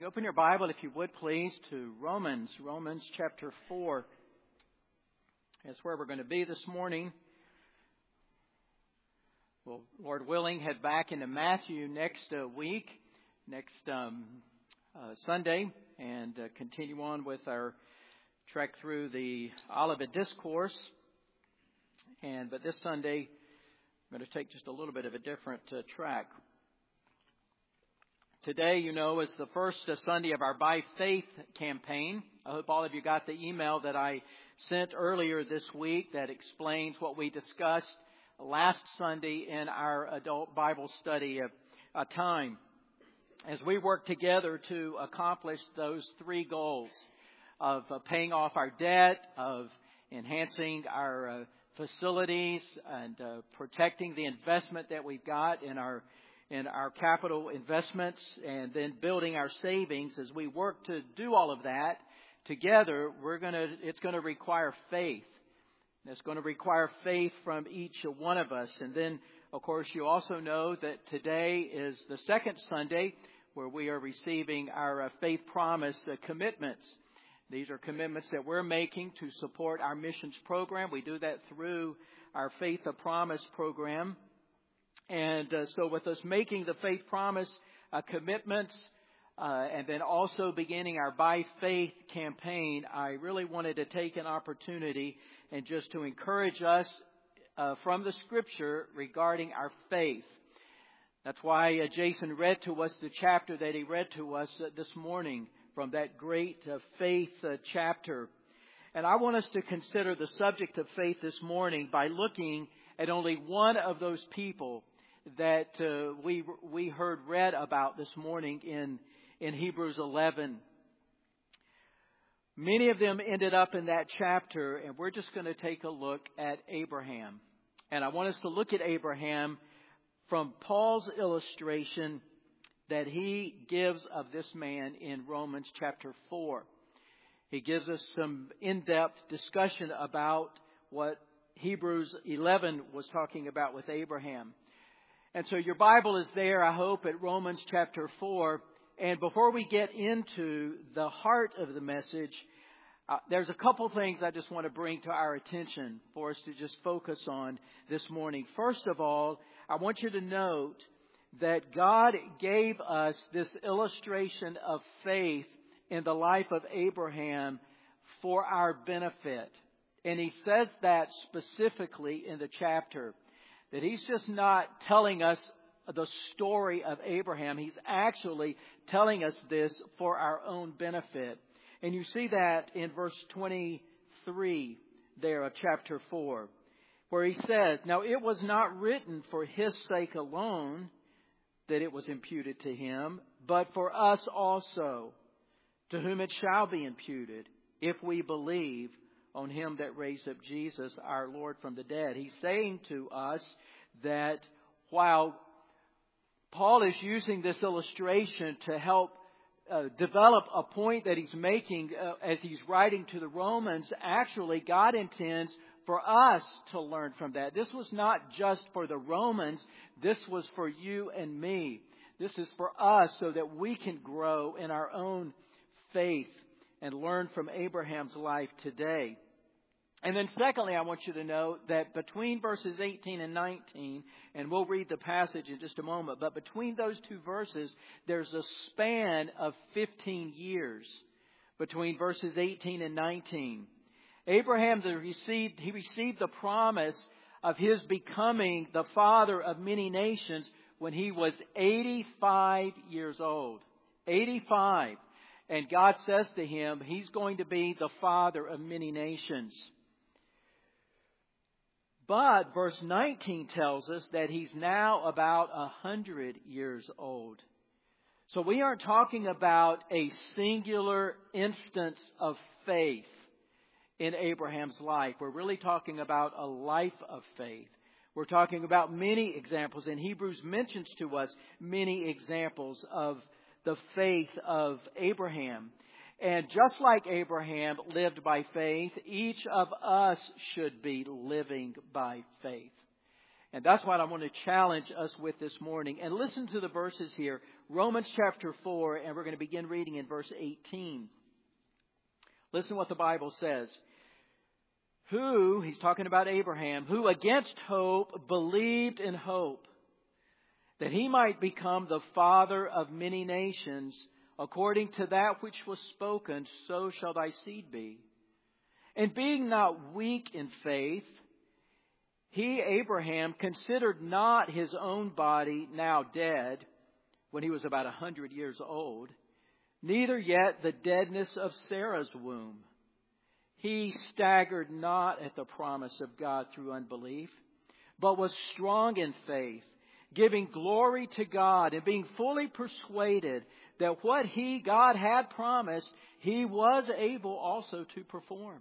Open your Bible, if you would please, to Romans chapter 4. That's where we're going to be this morning. We'll, Lord willing, head back into Matthew next week, next Sunday, and continue on with our trek through the Olivet Discourse. But this Sunday, I'm going to take just a little bit of a different track. Today, is the first Sunday of our By Faith campaign. I hope all of you got the email that I sent earlier this week that explains what we discussed last Sunday in our adult Bible study time. As we work together to accomplish those three goals of paying off our debt, of enhancing our facilities, and protecting the investment that we've got in our capital investments, and then building our savings. As we work to do all of that together, it's going to require faith. It's going to require faith from each one of us. And then, of course, you also know that today is the second Sunday where we are receiving our faith promise commitments. These are commitments that we're making to support our missions program. We do that through our Faith Promise program. And so with us making the faith promise commitments and then also beginning our By Faith campaign, I really wanted to take an opportunity and just to encourage us from the Scripture regarding our faith. That's why Jason read to us the chapter that he read to us this morning from that great faith chapter. And I want us to consider the subject of faith this morning by looking at only one of those people that we heard read about this morning in Hebrews 11. Many of them ended up in that chapter, and we're just going to take a look at Abraham. And I want us to look at Abraham from Paul's illustration that he gives of this man in Romans chapter 4. He gives us some in-depth discussion about what Hebrews 11 was talking about with Abraham. And so your Bible is there, I hope, at Romans chapter 4. And before we get into the heart of the message, there's a couple things I just want to bring to our attention for us to just focus on this morning. First of all, I want you to note that God gave us this illustration of faith in the life of Abraham for our benefit. And he says that specifically in the chapter. That he's just not telling us the story of Abraham. He's actually telling us this for our own benefit. And you see that in verse 23 there of chapter 4, where he says, "Now it was not written for his sake alone that it was imputed to him, but for us also, to whom it shall be imputed, if we believe on him that raised up Jesus, our Lord, from the dead." He's saying to us that while Paul is using this illustration to help develop a point that he's making as he's writing to the Romans, actually God intends for us to learn from that. This was not just for the Romans. This was for you and me. This is for us so that we can grow in our own faith and learn from Abraham's life today. And then secondly, I want you to note that between verses 18 and 19, and we'll read the passage in just a moment, but between those two verses, there's a span of 15 years between verses 18 and 19. Abraham received the promise of his becoming the father of many nations when he was 85 years old. 85. And God says to him, he's going to be the father of many nations. But verse 19 tells us that he's now about 100 years old. So we aren't talking about a singular instance of faith in Abraham's life. We're really talking about a life of faith. We're talking about many examples, and Hebrews mentions to us many examples of the faith of Abraham. And just like Abraham lived by faith, each of us should be living by faith. And that's what I want to challenge us with this morning. And listen to the verses here. Romans chapter 4, and we're going to begin reading in verse 18. Listen what the Bible says. Who, he's talking about Abraham, who against hope believed in hope, that he might become the father of many nations, according to that which was spoken, so shall thy seed be. And being not weak in faith, he, Abraham, considered not his own body now dead, when he was about 100 years old, neither yet the deadness of Sarah's womb. He staggered not at the promise of God through unbelief, but was strong in faith, giving glory to God and being fully persuaded that what God had promised, he was able also to perform.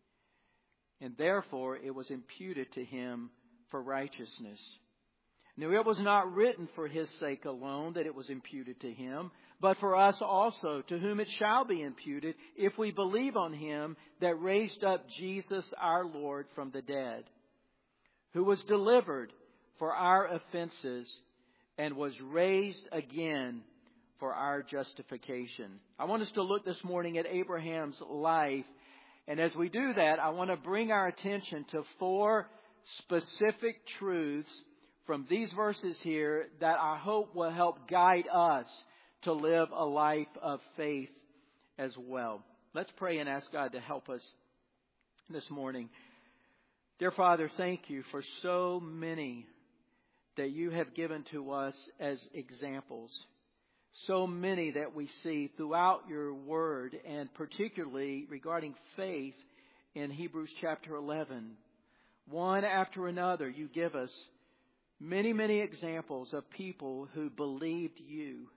And therefore it was imputed to him for righteousness. Now it was not written for his sake alone that it was imputed to him, but for us also, to whom it shall be imputed, if we believe on him that raised up Jesus our Lord from the dead, who was delivered for our offenses and was raised again for our justification. I want us to look this morning at Abraham's life. And as we do that, I want to bring our attention to 4 specific truths from these verses here that I hope will help guide us to live a life of faith as well. Let's pray and ask God to help us this morning. Dear Father, thank you for so many that you have given to us as examples. So many that we see throughout your word, and particularly regarding faith in Hebrews chapter 11. One after another, you give us many, many examples of people who believed you.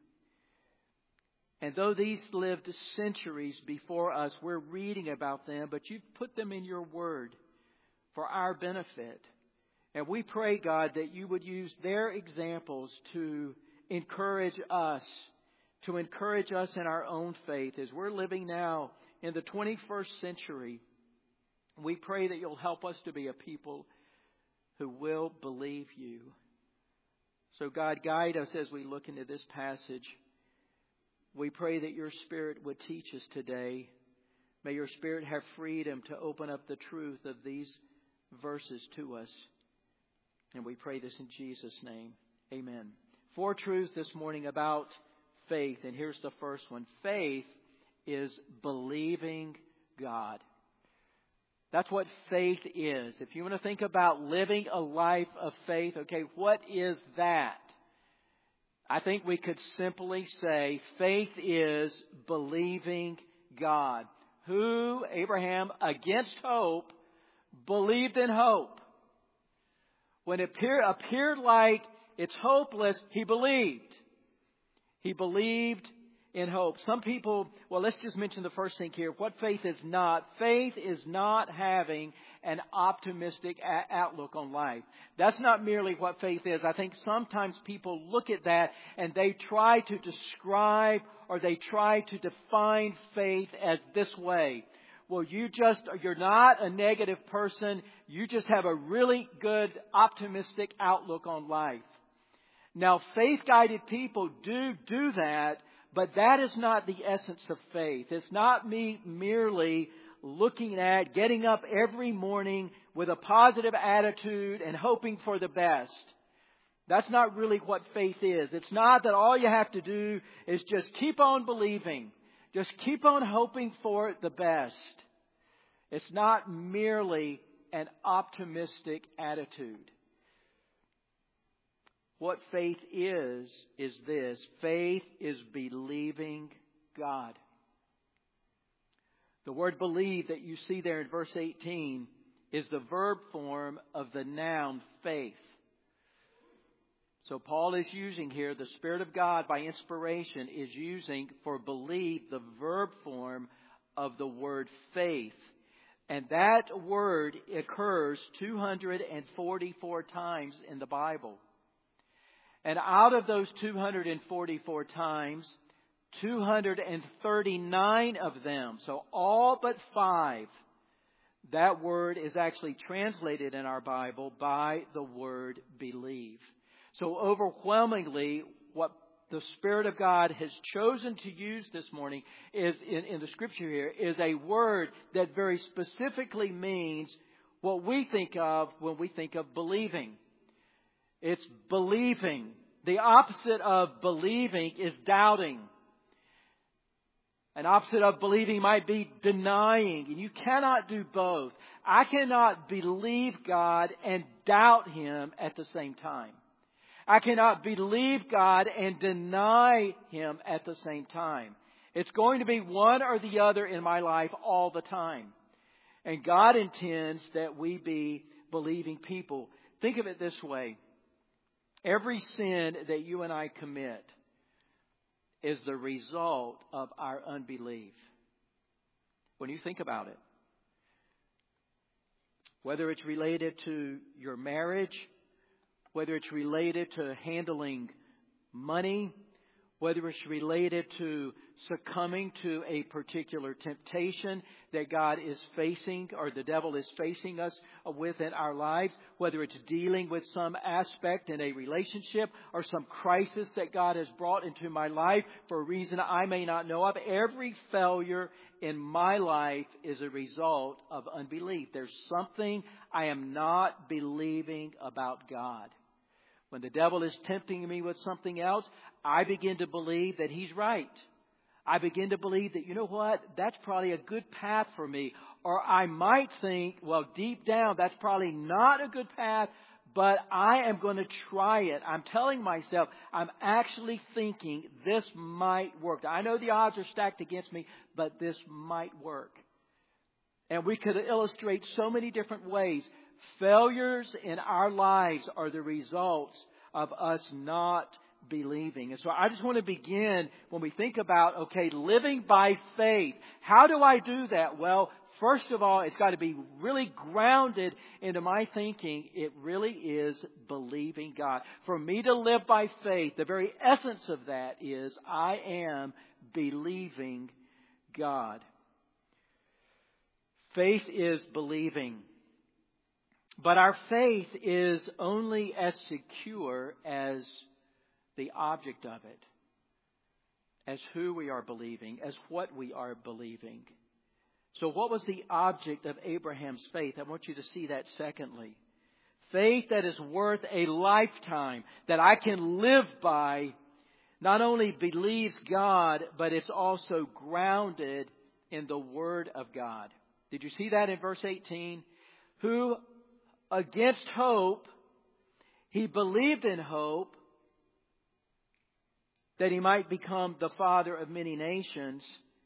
And though these lived centuries before us, we're reading about them, but you've put them in your word for our benefit. And we pray, God, that you would use their examples to encourage us in our own faith as we're living now in the 21st century. We pray that you'll help us to be a people who will believe you. So God, guide us as we look into this passage. We pray that your Spirit would teach us today. May your Spirit have freedom to open up the truth of these verses to us. And we pray this in Jesus' name. Amen. 4 truths this morning about faith. And here's the first one. Faith is believing God. That's what faith is. If you want to think about living a life of faith, okay, what is that? I think we could simply say faith is believing God. Who, Abraham, against hope, believed in hope. When it appeared like it's hopeless, he believed. He believed in hope. Some people, well, let's just mention the first thing here. What faith is not. Faith is not having an optimistic outlook on life. That's not merely what faith is. I think sometimes people look at that and they try to describe or they try to define faith as this way. Well, you're not a negative person. You just have a really good optimistic outlook on life. Now, faith-guided people do that, but that is not the essence of faith. It's not me merely looking at getting up every morning with a positive attitude and hoping for the best. That's not really what faith is. It's not that all you have to do is just keep on believing. Just keep on hoping for the best. It's not merely an optimistic attitude. What faith is this. Faith is believing God. The word believe that you see there in verse 18 is the verb form of the noun faith. So Paul is using here, the Spirit of God by inspiration is using for believe the verb form of the word faith. And that word occurs 244 times in the Bible. And out of those 244 times, 239 of them, so all but 5, that word is actually translated in our Bible by the word believe. So overwhelmingly, what the Spirit of God has chosen to use this morning is in the Scripture here is a word that very specifically means what we think of when we think of believing. It's believing. The opposite of believing is doubting. An opposite of believing might be denying, and you cannot do both. I cannot believe God and doubt Him at the same time. I cannot believe God and deny Him at the same time. It's going to be one or the other in my life all the time. And God intends that we be believing people. Think of it this way. Every sin that you and I commit is the result of our unbelief. When you think about it, whether it's related to your marriage, whether it's related to handling money, whether it's related to succumbing to a particular temptation that God is facing or the devil is facing us with in our lives, whether it's dealing with some aspect in a relationship or some crisis that God has brought into my life for a reason I may not know of, every failure in my life is a result of unbelief. There's something I am not believing about God. When the devil is tempting me with something else, I begin to believe that he's right. I begin to believe that, you know what, that's probably a good path for me. Or I might think, well, deep down, that's probably not a good path, but I am going to try it. I'm telling myself, I'm actually thinking this might work. I know the odds are stacked against me, but this might work. And we could illustrate so many different ways. Failures in our lives are the results of us not believing. And so I just want to begin when we think about, okay, living by faith. How do I do that? Well, first of all, it's got to be really grounded into my thinking. It really is believing God. For me to live by faith, the very essence of that is I am believing God. Faith is believing. But our faith is only as secure as the object of it, as who we are believing, as what we are believing. So what was the object of Abraham's faith? I want you to see that secondly. Faith that is worth a lifetime, that I can live by, not only believes God, but it's also grounded in the Word of God. Did you see that in verse 18? Who against hope, he believed in hope that he might become the father of many nations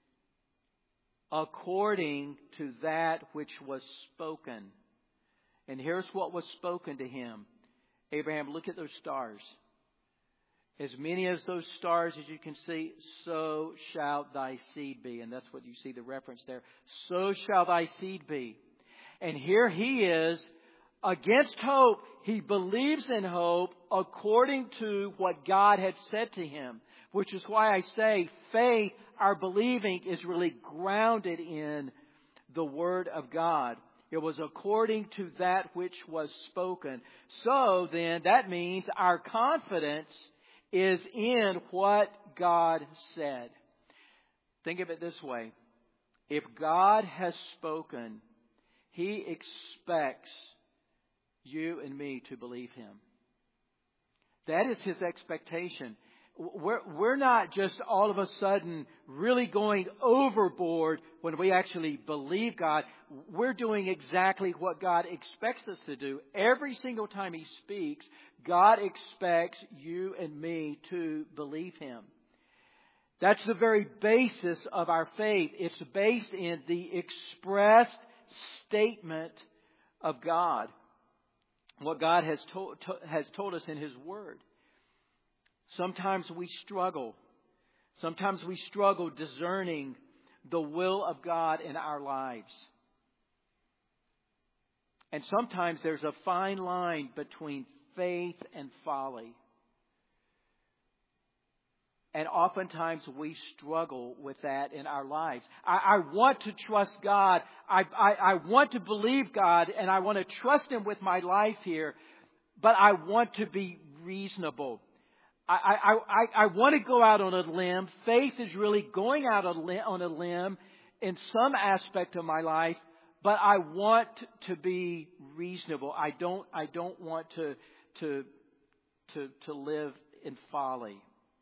according to that which was spoken. And here's what was spoken to him. Abraham, look at those stars. As many as those stars as you can see, so shall thy seed be. And that's what you see the reference there. So shall thy seed be. And here he is, against hope. He believes in hope according to what God had said to him. Which is why I say faith, our believing, is really grounded in the Word of God. It was according to that which was spoken. So then, that means our confidence is in what God said. Think of it this way. If God has spoken, He expects you and me to believe Him. That is His expectation. We're not just all of a sudden really going overboard when we actually believe God. We're doing exactly what God expects us to do. Every single time He speaks, God expects you and me to believe Him. That's the very basis of our faith. It's based in the expressed statement of God. What God has told us in His Word. Sometimes we struggle. Sometimes we struggle discerning the will of God in our lives. And sometimes there's a fine line between faith and folly. And oftentimes we struggle with that in our lives. I want to trust God. I want to believe God, and I want to trust Him with my life here. But I want to be reasonable. I want to go out on a limb. Faith is really going out on a limb in some aspect of my life, but I want to be reasonable. I don't want to live in folly.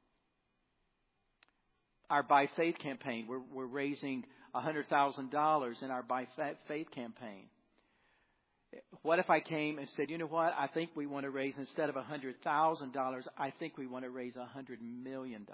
Our By Faith campaign, we're raising $100,000 in our By Faith campaign. What if I came and said, you know what, I think we want to raise, instead of $100,000, I think we want to raise $100 million.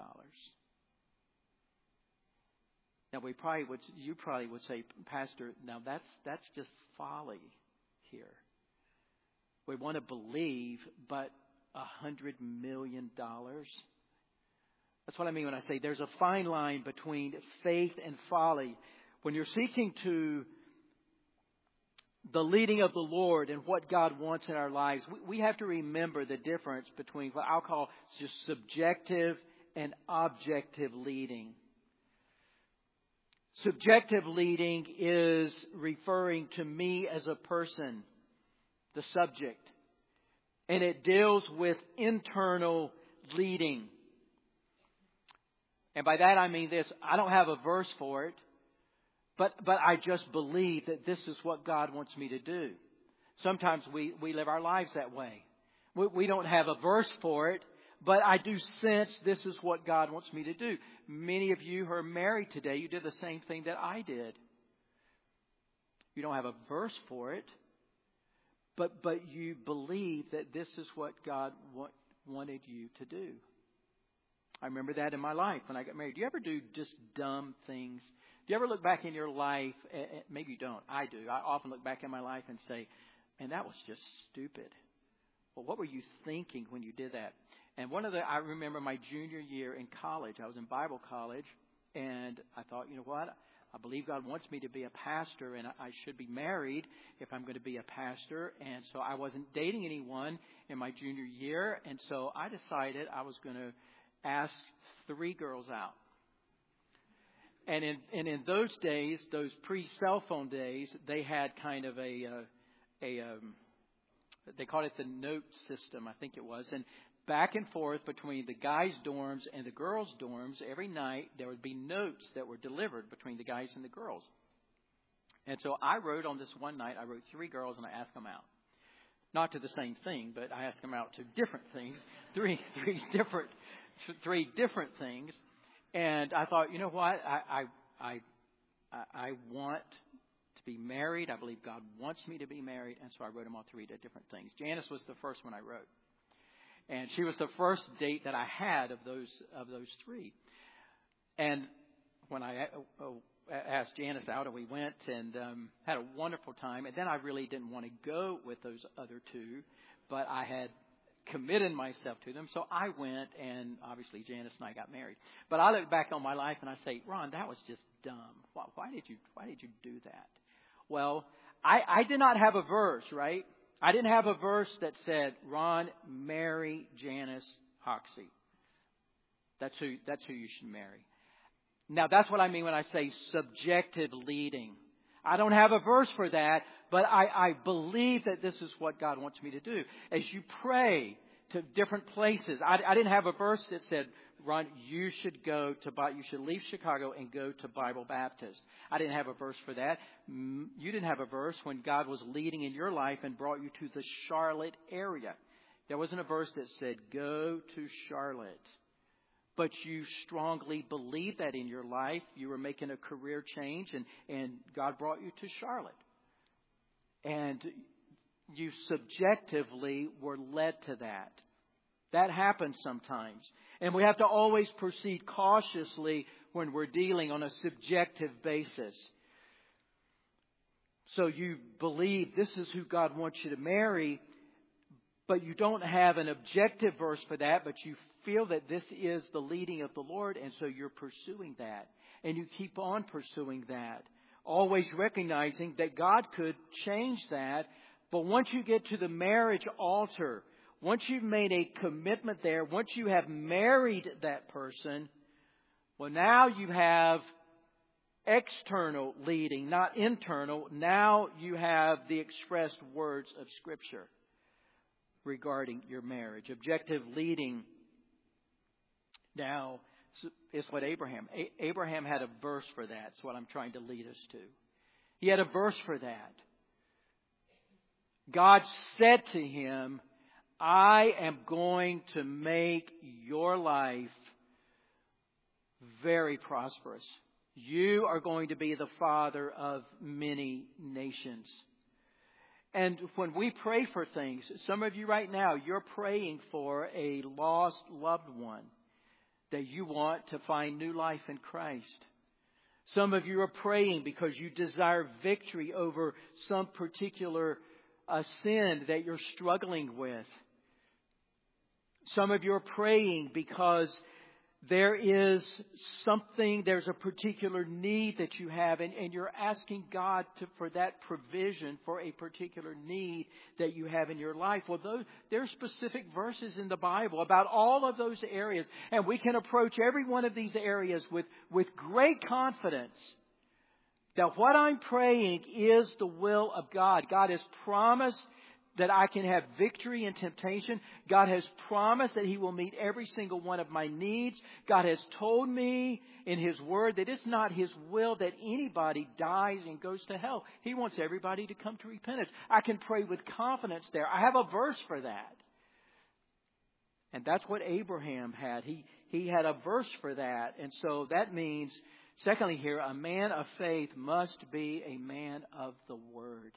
Now you probably would say, Pastor, now that's just folly here. We want to believe, but $100 million? That's what I mean when I say there's a fine line between faith and folly. When you're seeking to the leading of the Lord and what God wants in our lives, we have to remember the difference between what I'll call just subjective and objective leading. Subjective leading is referring to me as a person, the subject. And it deals with internal leading. And by that I mean this, I don't have a verse for it, but I just believe that this is what God wants me to do. Sometimes we live our lives that way. We don't have a verse for it, but I do sense this is what God wants me to do. Many of you who are married today, you did the same thing that I did. You don't have a verse for it, but you believe that this is what God wanted you to do. I remember that in my life when I got married. Do you ever do just dumb things? Do you ever look back in your life? Maybe you don't. I do. I often look back in my life and say, man, that was just stupid. Well, what were you thinking when you did that? And I remember my junior year in college. I was in Bible college, and I thought, you know what? I believe God wants me to be a pastor, and I should be married if I'm going to be a pastor. And so I wasn't dating anyone in my junior year, and so I decided I was going to ask 3 girls out. And in those days, those pre-cell phone days, they had kind of they called it the note system, I think it was. And back and forth between the guys' dorms and the girls' dorms, every night there would be notes that were delivered between the guys and the girls. And so I wrote on this one night, I wrote 3 girls and I asked them out. Not to the same thing, but I asked them out to different things, three different things. And I thought, you know what? I want to be married. I believe God wants me to be married. And so I wrote them all 3 different things. Janice was the first one I wrote. And she was the first date that I had of those 3. And when I asked Janice out, and we went and had a wonderful time. And then I really didn't want to go with those other 2, but I had committed myself to them. So I went, and obviously Janice and I got married. But I look back on my life and I say, Ron, that was just dumb. Why did you do that? Well, I did not have a verse, right? I didn't have a verse that said, Ron, marry Janice Hoxie. That's who you should marry. Now, that's what I mean when I say subjective leading. I don't have a verse for that, but I believe that this is what God wants me to do. As you pray to different places, I didn't have a verse that said, Ron, you should leave Chicago and go to Bible Baptist. I didn't have a verse for that. You didn't have a verse when God was leading in your life and brought you to the Charlotte area. There wasn't a verse that said, go to Charlotte. But you strongly believed that in your life. You were making a career change, and God brought you to Charlotte. And you subjectively were led to that. That happens sometimes. And we have to always proceed cautiously when we're dealing on a subjective basis. So you believe this is who God wants you to marry, but you don't have an objective verse for that, but you feel that this is the leading of the Lord, and so you're pursuing that. And you keep on pursuing that, always recognizing that God could change that. But once you get to the marriage altar, once you've made a commitment there, once you have married that person, well, now you have external leading, not internal. Now you have the expressed words of Scripture regarding your marriage. Objective leading Now, it's what Abraham had a verse for that. That's what I'm trying to lead us to. He had a verse for that. God said to him, I am going to make your life very prosperous. You are going to be the father of many nations. And when we pray for things, some of you right now, you're praying for a lost loved one that you want to find new life in Christ. Some of you are praying because you desire victory over some particular sin that you're struggling with. Some of you are praying because there's a particular need that you have, and you're asking God for that provision for a particular need that you have in your life. Well, there are specific verses in the Bible about all of those areas, and we can approach every one of these areas with great confidence that what I'm praying is the will of God. God has promised that I can have victory in temptation. God has promised that He will meet every single one of my needs. God has told me in His Word that it's not His will that anybody dies and goes to hell. He wants everybody to come to repentance. I can pray with confidence there. I have a verse for that. And that's what Abraham had. He had a verse for that. And so that means, secondly here, a man of faith must be a man of the Word.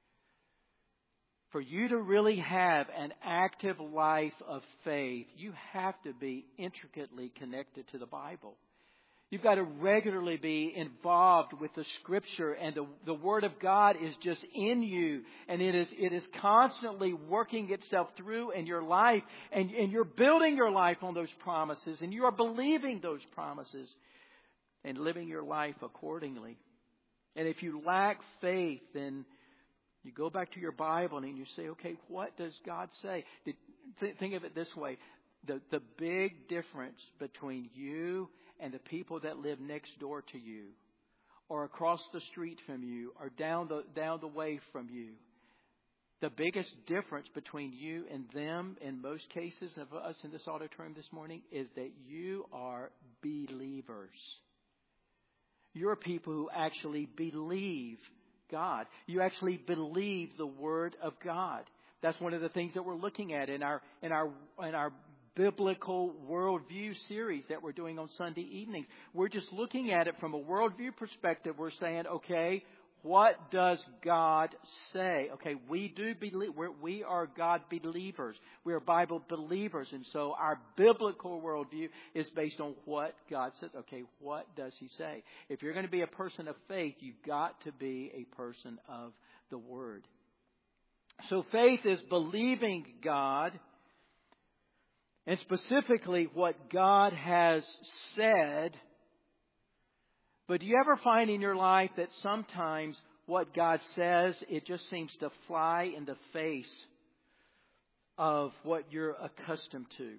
For you to really have an active life of faith, you have to be intricately connected to the Bible. You've got to regularly be involved with the Scripture, and the Word of God is just in you, and it is constantly working itself through in your life, and you're building your life on those promises, and you are believing those promises and living your life accordingly. And if you lack faith, then you go back to your Bible and you say, okay, what does God say? Think of it this way. The big difference between you and the people that live next door to you, or across the street from you, or down the way from you, the biggest difference between you and them, in most cases of us in this auditorium this morning, is that you are believers. You're people who actually believe God. You actually believe the Word of God. That's one of the things that we're looking at in our biblical worldview series that we're doing on Sunday evenings. We're just looking at it from a worldview perspective. We're saying, okay, what does God say? Okay, we do believe. We are God believers. We are Bible believers, and so our biblical worldview is based on what God says. Okay, what does He say? If you're going to be a person of faith, you've got to be a person of the Word. So faith is believing God, and specifically what God has said. But do you ever find in your life that sometimes what God says, it just seems to fly in the face of what you're accustomed to?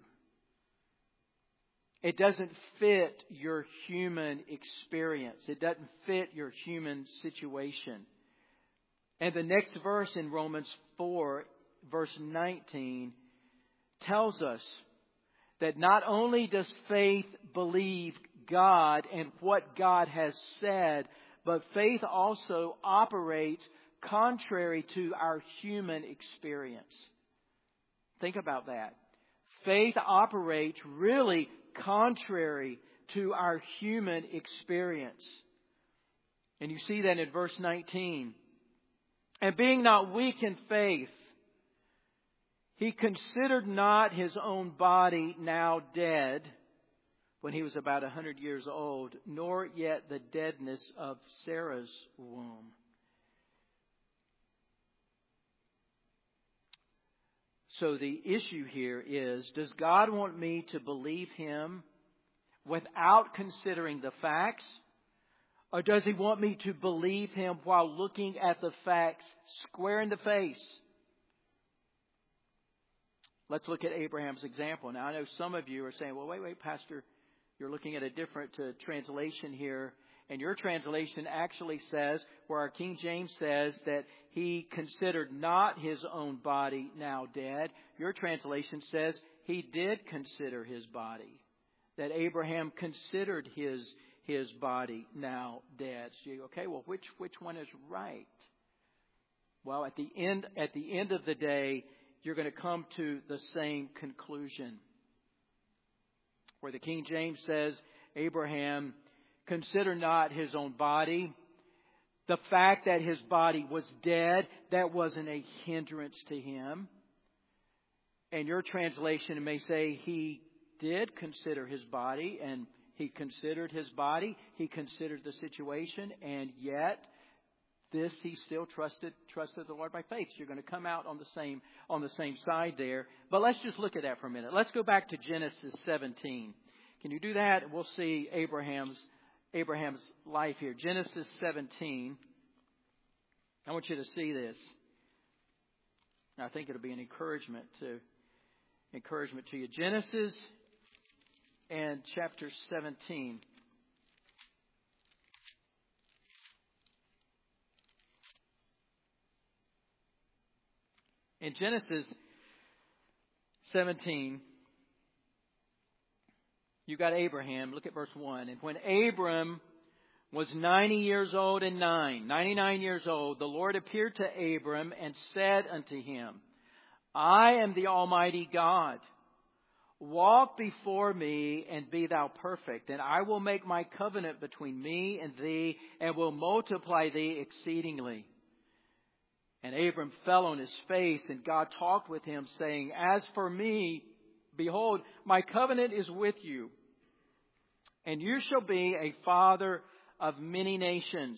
It doesn't fit your human experience. It doesn't fit your human situation. And the next verse in Romans 4, verse 19, tells us that not only does faith believe God and what God has said, but faith also operates contrary to our human experience. Think about that. Faith operates really contrary to our human experience. And you see that in verse 19. And being not weak in faith, he considered not his own body now dead, when he was about 100 years old, nor yet the deadness of Sarah's womb. So the issue here is, does God want me to believe Him without considering the facts? Or does He want me to believe Him while looking at the facts square in the face? Let's look at Abraham's example. Now, I know some of you are saying, well, wait, Pastor, you're looking at a different translation here. And your translation actually says, where our King James says that he considered not his own body now dead. Your translation says he did consider his body that Abraham considered his body now dead. So you go, okay, well, which one is right? Well, at the end of the day, you're going to come to the same conclusion. Where the King James says, Abraham considered not his own body. The fact that his body was dead, that wasn't a hindrance to him. And your translation may say he did consider his body, and he considered his body. He considered the situation, and yet he still trusted the Lord by faith. So you're going to come out on the same side there. But let's just look at that for a minute. Let's go back to Genesis 17. Can you do that? We'll see Abraham's life here. Genesis 17. I want you to see this. I think it'll be an encouragement to you. Genesis and chapter 17. In Genesis 17, you got Abraham. Look at verse 1. And when Abram was 99 years old, the Lord appeared to Abram and said unto him, I am the Almighty God. Walk before me and be thou perfect, and I will make my covenant between me and thee, and will multiply thee exceedingly. And Abram fell on his face, and God talked with him, saying, As for me, behold, my covenant is with you, and you shall be a father of many nations.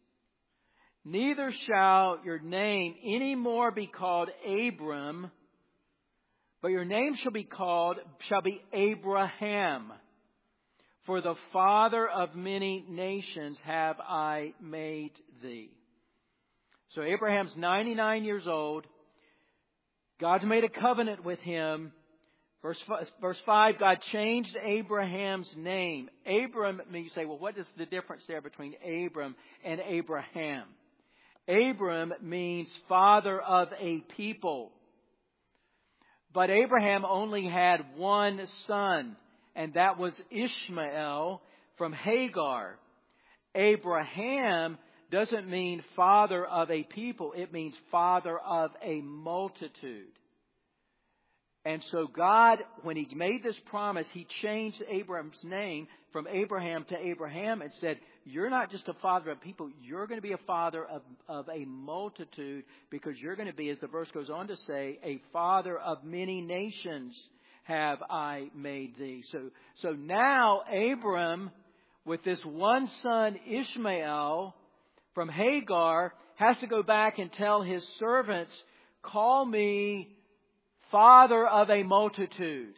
Neither shall your name any more be called Abram, but your name shall be Abraham. For the father of many nations have I made thee. So Abraham's 99 years old. God's made a covenant with him. Verse 5, God changed Abraham's name. Abram, you say, well, what is the difference there between Abram and Abraham? Abram means father of a people. But Abraham only had one son, and that was Ishmael from Hagar. Abraham doesn't mean father of a people. It means father of a multitude. And so God, when He made this promise, He changed Abram's name from Abraham to Abraham and said, you're not just a father of people, you're going to be a father of a multitude, because you're going to be, as the verse goes on to say, a father of many nations have I made thee. So now Abram, with this one son Ishmael from Hagar, has to go back and tell his servants, call me father of a multitude.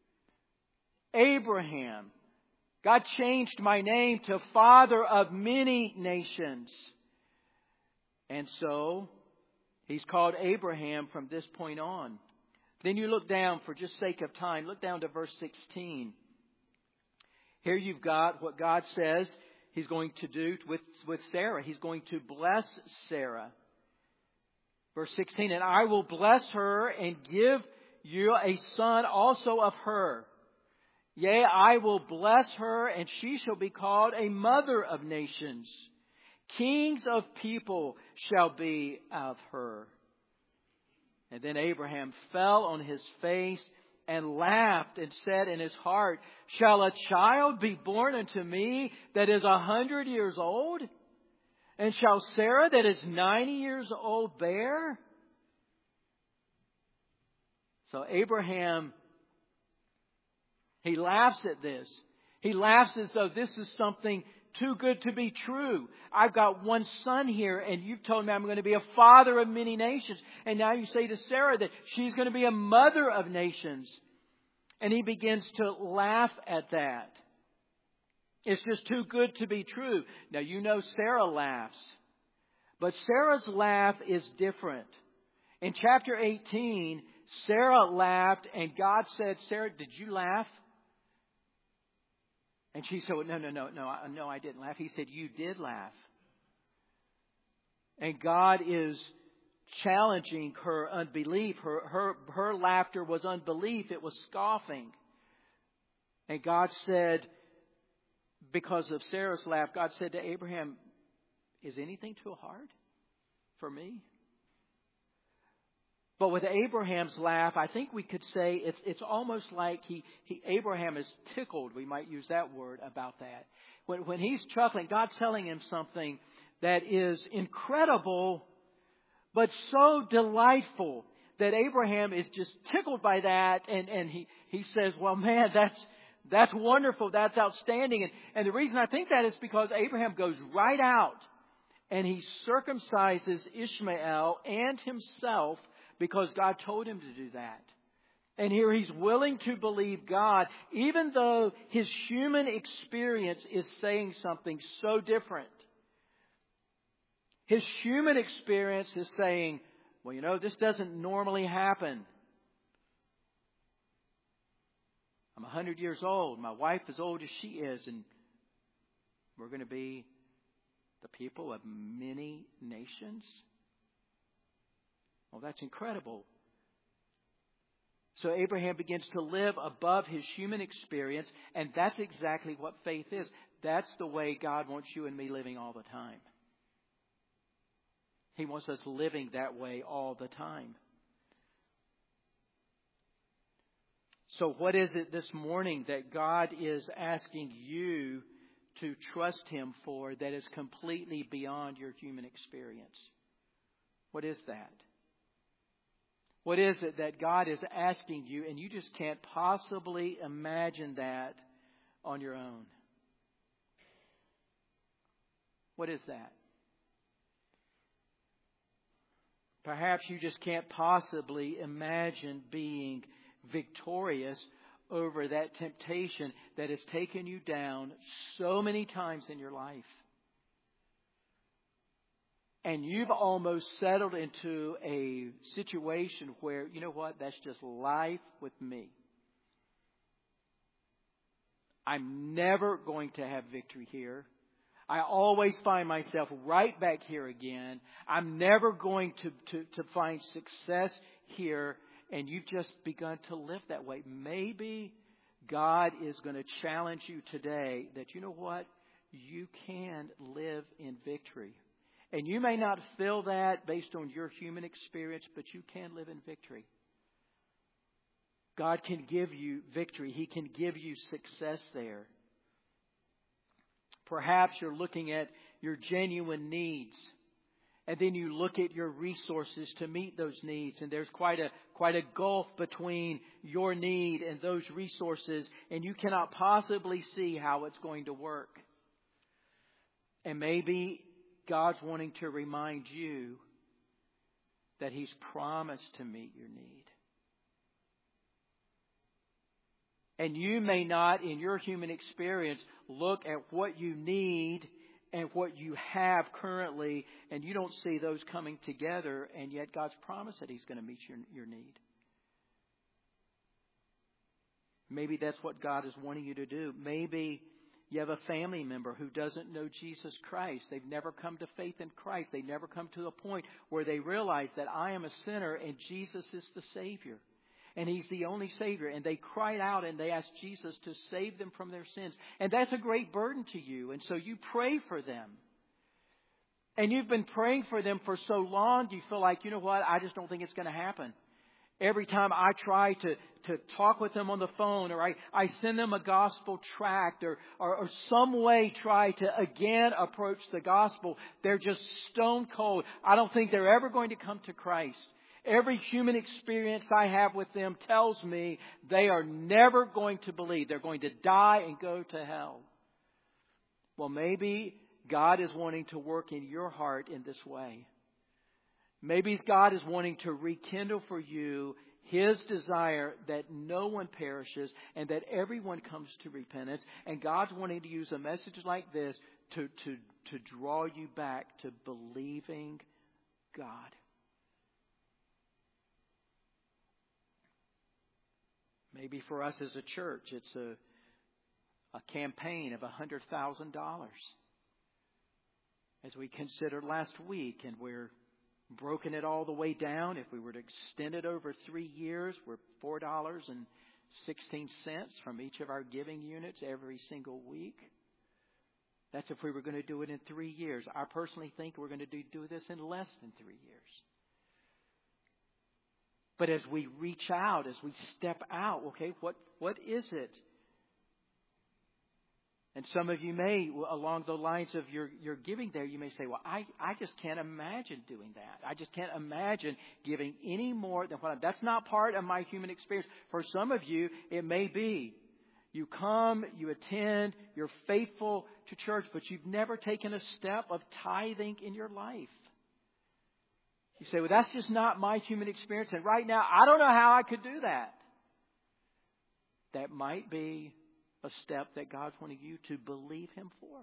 Abraham. God changed my name to father of many nations. And so he's called Abraham from this point on. Then you look down, for just sake of time, look down to verse 16. Here you've got what God says He's going to do with Sarah. He's going to bless Sarah. Verse 16, and I will bless her and give you a son also of her. Yea, I will bless her, and she shall be called a mother of nations. Kings of people shall be of her. And then Abraham fell on his face and laughed and said in his heart, shall a child be born unto me that is 100 years old? And shall Sarah that is 90 years old bear? So Abraham, he laughs at this. He laughs as though this is something too good to be true. I've got one son here, and you've told me I'm going to be a father of many nations. And now you say to Sarah that she's going to be a mother of nations. And he begins to laugh at that. It's just too good to be true. Now, you know Sarah laughs. But Sarah's laugh is different. In chapter 18, Sarah laughed, and God said, Sarah, did you laugh? And she said, no, I didn't laugh. He said, you did laugh. And God is challenging her unbelief. Her laughter was unbelief. It was scoffing. And God said, because of Sarah's laugh, God said to Abraham, is anything too hard for me? But with Abraham's laugh, I think we could say it's almost like Abraham is tickled, we might use that word, about that. When he's chuckling, God's telling him something that is incredible, but so delightful that Abraham is just tickled by that. And he says, well, man, that's wonderful. That's outstanding. And the reason I think that is because Abraham goes right out and he circumcises Ishmael and himself because God told him to do that. And here he's willing to believe God, even though his human experience is saying something so different. His human experience is saying, well, this doesn't normally happen. I'm 100 years old. My wife is old as she is. And we're going to be the people of many nations. Well, that's incredible. So Abraham begins to live above his human experience, and that's exactly what faith is. That's the way God wants you and me living all the time. He wants us living that way all the time. So what is it this morning that God is asking you to trust Him for that is completely beyond your human experience? What is that? What is it that God is asking you and you just can't possibly imagine that on your own? What is that? Perhaps you just can't possibly imagine being victorious over that temptation that has taken you down so many times in your life. And you've almost settled into a situation where, you know what, that's just life with me. I'm never going to have victory here. I always find myself right back here again. I'm never going to find success here. And you've just begun to live that way. Maybe God is going to challenge you today that, you know what, you can live in victory. And you may not feel that based on your human experience, but you can live in victory. God can give you victory. He can give you success there. Perhaps you're looking at your genuine needs, and then you look at your resources to meet those needs, and there's quite a gulf between your need and those resources, and you cannot possibly see how it's going to work. And maybe God's wanting to remind you that He's promised to meet your need. And you may not, in your human experience, look at what you need and what you have currently, and you don't see those coming together, and yet God's promised that He's going to meet your need. Maybe that's what God is wanting you to do. Maybe you have a family member who doesn't know Jesus Christ. They've never come to faith in Christ. They've never come to a point where they realize that I am a sinner and Jesus is the Savior. And He's the only Savior. And they cried out and they asked Jesus to save them from their sins. And that's a great burden to you. And so you pray for them. And you've been praying for them for so long, you feel like, you know what, I just don't think it's going to happen. Every time I try to talk with them on the phone, or I send them a gospel tract, or some way try to again approach the gospel, they're just stone cold. I don't think they're ever going to come to Christ. Every human experience I have with them tells me they are never going to believe. They're going to die and go to hell. Well, maybe God is wanting to work in your heart in this way. Maybe God is wanting to rekindle for you His desire that no one perishes and that everyone comes to repentance. And God's wanting to use a message like this to draw you back to believing God. Maybe for us as a church, it's a campaign of $100,000. As we considered last week, and we're broken it all the way down. If we were to extend it over 3 years, we're $4.60 16 cents from each of our giving units every single week. That's if we were going to do it in 3 years. I personally think we're going to do this in less than 3 years. But as we reach out, as we step out, okay, what is it? And some of you may, along the lines of your giving there, you may say, well, I just can't imagine doing that. I just can't imagine giving any more than what that's not part of my human experience. For some of you, it may be. You come, you attend, you're faithful to church, but you've never taken a step of tithing in your life. You say, well, that's just not my human experience. And right now, I don't know how I could do that. That might be a step that God's wanting you to believe Him for.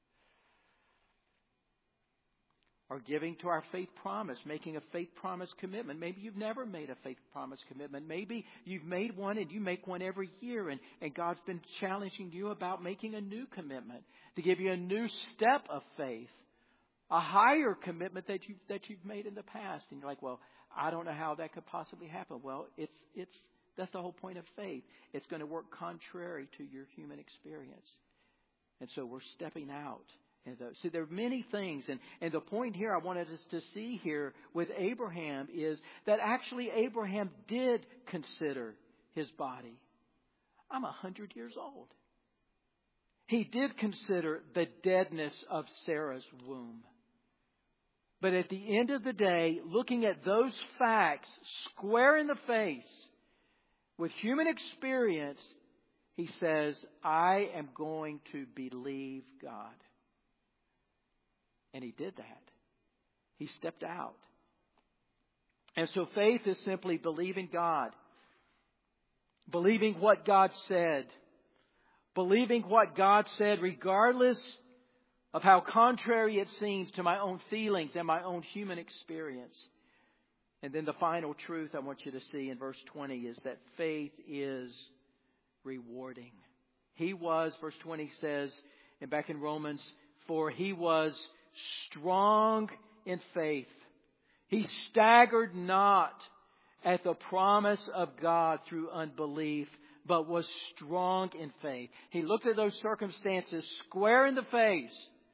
Or giving to our faith promise, making a faith promise commitment. Maybe you've never made a faith promise commitment. Maybe you've made one and you make one every year, and God's been challenging you about making a new commitment to give you a new step of faith, a higher commitment that you've made in the past. And you're like, well, I don't know how that could possibly happen. Well, that's the whole point of faith. It's going to work contrary to your human experience. And so we're stepping out. See, there are many things. And the point here I wanted us to see here with Abraham is that actually Abraham did consider his body. I'm 100 years old. He did consider the deadness of Sarah's womb. But at the end of the day, looking at those facts square in the face, with human experience, he says, I am going to believe God. And he did that. He stepped out. And so faith is simply believing God. Believing what God said. Believing what God said regardless of how contrary it seems to my own feelings and my own human experience. And then the final truth I want you to see in verse 20 is that faith is rewarding. He was, verse 20 says, and back in Romans, for he was strong in faith. He staggered not at the promise of God through unbelief, but was strong in faith. He looked at those circumstances square in the face,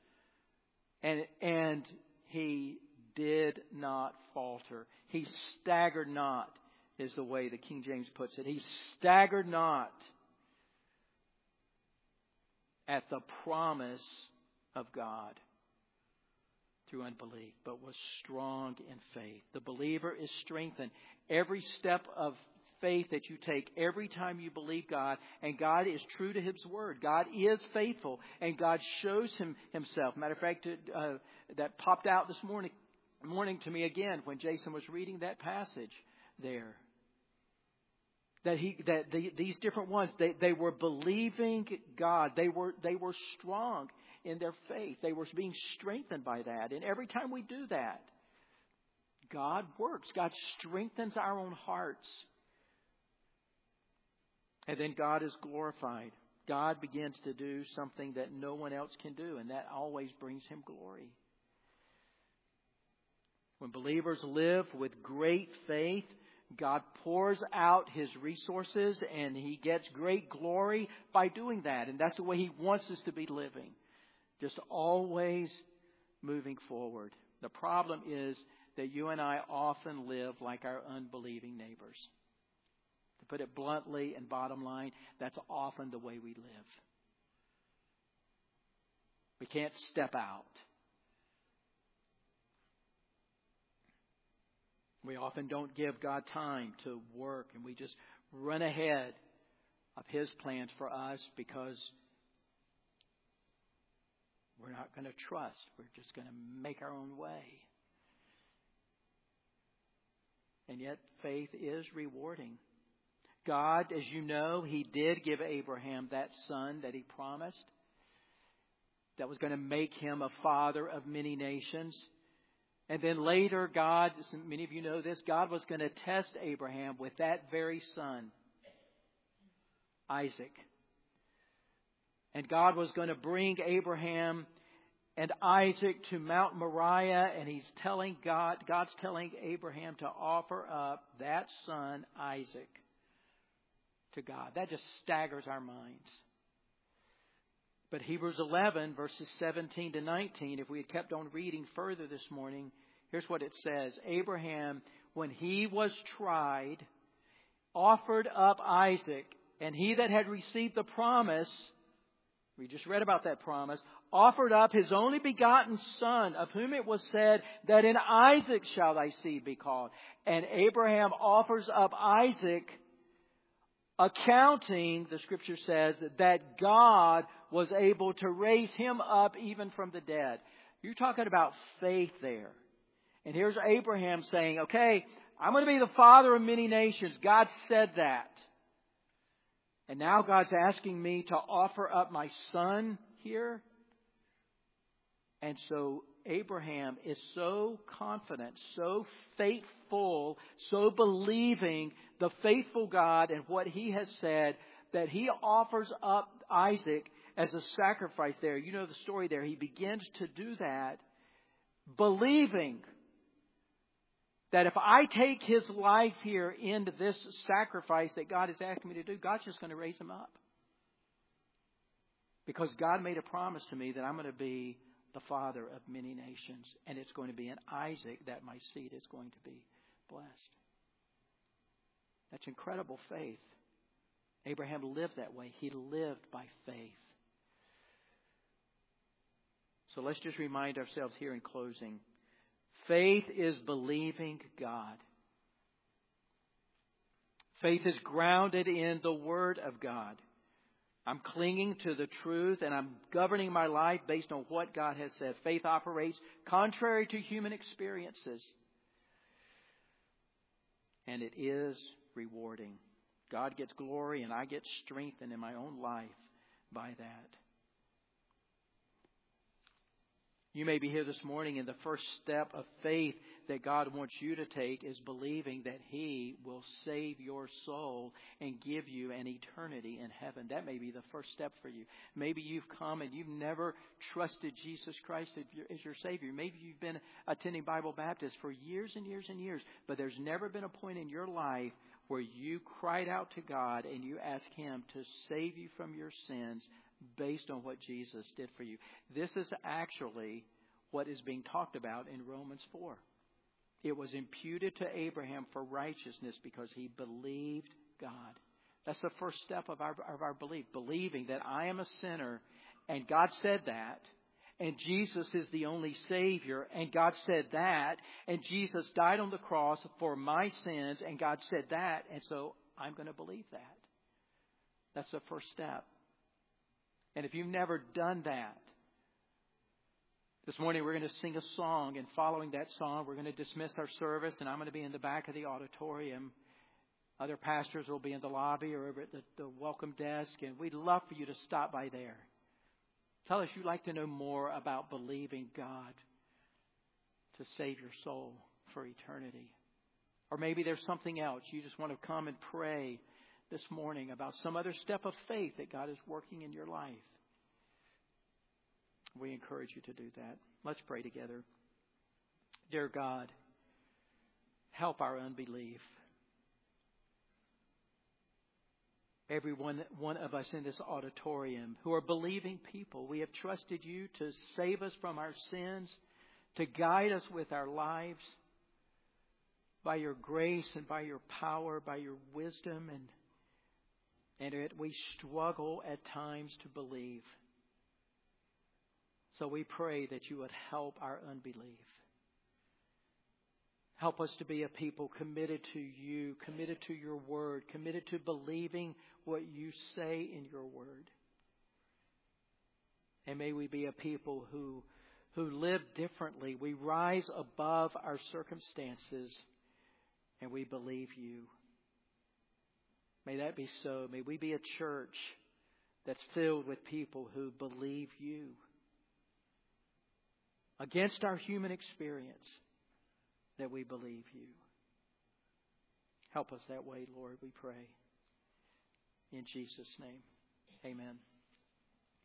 and he did not falter. He staggered not, is the way the King James puts it. He staggered not at the promise of God through unbelief, but was strong in faith. The believer is strengthened. Every step of faith that you take, every time you believe God, and God is true to His word. God is faithful, and God shows Himself. Matter of fact, that popped out this morning to me again when Jason was reading that passage there. These different ones, they were believing God. They were strong in their faith. They were being strengthened by that. And every time we do that, God works. God strengthens our own hearts. And then God is glorified. God begins to do something that no one else can do, and that always brings Him glory. When believers live with great faith, God pours out His resources, and He gets great glory by doing that. And that's the way He wants us to be living. Just always moving forward. The problem is that you and I often live like our unbelieving neighbors. To put it bluntly and bottom line, that's often the way we live. We can't step out. We often don't give God time to work, and we just run ahead of His plans for us because we're not going to trust. We're just going to make our own way. And yet faith is rewarding. God, as you know, He did give Abraham that son that He promised that was going to make him a father of many nations. And then later, God, many of you know this, God was going to test Abraham with that very son, Isaac. And God was going to bring Abraham and Isaac to Mount Moriah, and God's telling Abraham to offer up that son, Isaac, to God. That just staggers our minds. But Hebrews 11, verses 17 to 19, if we had kept on reading further this morning, here's what it says. Abraham, when he was tried, offered up Isaac, and he that had received the promise, we just read about that promise, offered up his only begotten son, of whom it was said that in Isaac shall thy seed be called. And Abraham offers up Isaac, accounting, the Scripture says, that God was able to raise him up even from the dead. You're talking about faith there. And here's Abraham saying, okay, I'm going to be the father of many nations. God said that. And now God's asking me to offer up my son here. And so Abraham is so confident, so faithful, so believing the faithful God and what he has said, that he offers up Isaac as a sacrifice there. You know the story there. He begins to do that, believing that if I take his life here into this sacrifice that God is asking me to do, God's just going to raise him up. Because God made a promise to me that I'm going to be the father of many nations. And it's going to be in Isaac that my seed is going to be blessed. That's incredible faith. Abraham lived that way. He lived by faith. So let's just remind ourselves here in closing. Faith is believing God. Faith is grounded in the Word of God. I'm clinging to the truth and I'm governing my life based on what God has said. Faith operates contrary to human experiences. And it is rewarding. God gets glory and I get strengthened in my own life by that. You may be here this morning and the first step of faith that God wants you to take is believing that He will save your soul and give you an eternity in heaven. That may be the first step for you. Maybe you've come and you've never trusted Jesus Christ as your Savior. Maybe you've been attending Bible Baptist for years and years and years, but there's never been a point in your life where you cried out to God and you asked Him to save you from your sins based on what Jesus did for you. This is actually what is being talked about in Romans 4. It was imputed to Abraham for righteousness because he believed God. That's the first step of our belief. Believing that I am a sinner and God said that. And Jesus is the only Savior and God said that. And Jesus died on the cross for my sins and God said that. And so I'm going to believe that. That's the first step. And if you've never done that, this morning we're going to sing a song, and following that song we're going to dismiss our service, and I'm going to be in the back of the auditorium. Other pastors will be in the lobby or over at the welcome desk, and we'd love for you to stop by there. Tell us you'd like to know more about believing God to save your soul for eternity. Or maybe there's something else. You just want to come and pray this morning about some other step of faith that God is working in your life. We encourage you to do that. Let's pray together. Dear God, help our unbelief. Every one of us in this auditorium who are believing people, we have trusted you to save us from our sins, to guide us with our lives by your grace and by your power, by your wisdom, and we struggle at times to believe. So we pray that you would help our unbelief. Help us to be a people committed to you, committed to your word, committed to believing what you say in your word. And may we be a people who live differently. We rise above our circumstances and we believe you. May that be so. May we be a church that's filled with people who believe you. Against our human experience, that we believe you. Help us that way, Lord, we pray. In Jesus' name, amen.